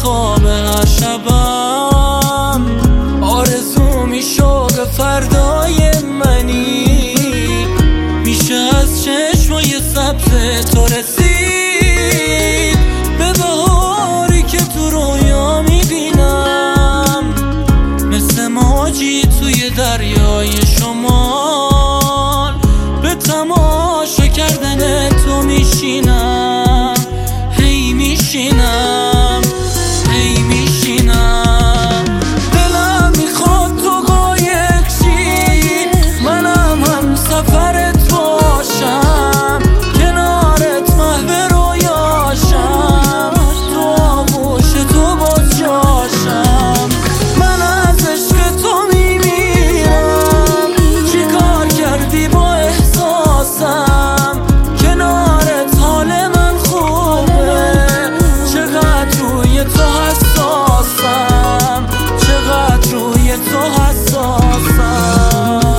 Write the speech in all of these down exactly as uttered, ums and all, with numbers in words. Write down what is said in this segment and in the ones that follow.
خواب هر شبم آرزو میشد فردای منی، میشه از چشمای سبز تو رسید به بهاری که تو رویا میبینم، مثل موجی توی دریای شمال به تماشا کردن تو میشینم، هی میشینم هی میشینم. دلم میخواد تو قایق شی، منم هم سفرت باشم، کنارت محو رویاشم، تو آغوش تو باز جاشم. من از عشق تو میمیرم، چی کار کردی با احساسم، کنارت حال من خوبه، چقدر روی تو حساسم، چقدر روی تو حساسم.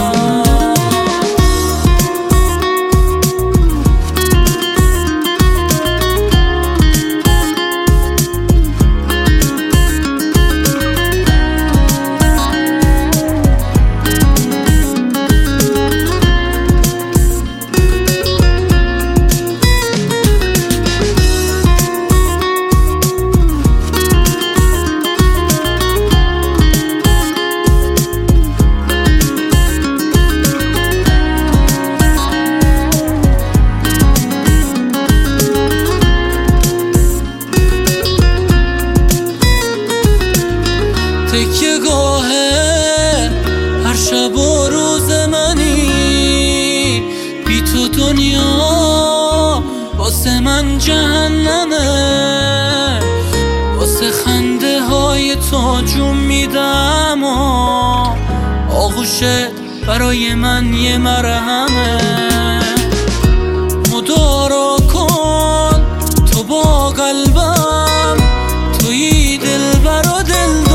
تکیه گاه هر شب و روز منی، بی تو دنیا واسه من جهنمه، واسه خنده های تو جون میدم و آغوشت برای من یه مرهمه. مدارا کن تو با قلبم، توی دل برا دل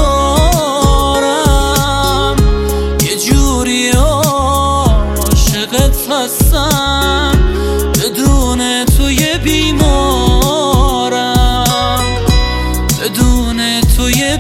دارم، یه جوری عاشقت هستم، بدون توی بیمارم، بدون توی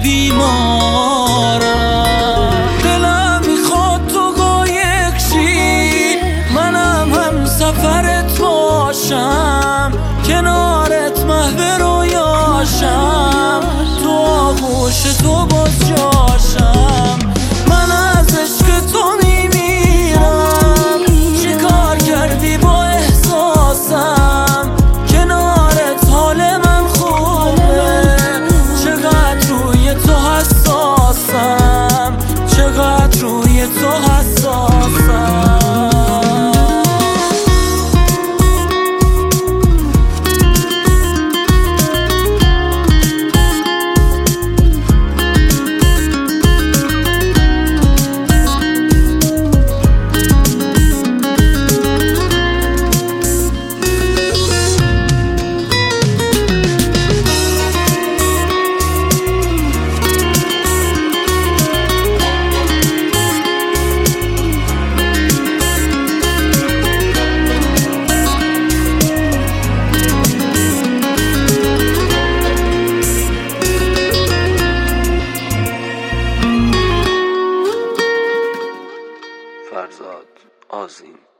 بیمارم. دلم میخواد تو قایق شی، منم هم سفرت باشم، کنارت محو رویاشم، تو آغوش تو باز جاشم. من از عشق تو میمیرم، چی کار کردی با احساسم، کنارت حال من خوبه، چقدر روی تو حساسم، چقدر روی تو حساسم. فرزاد آذین.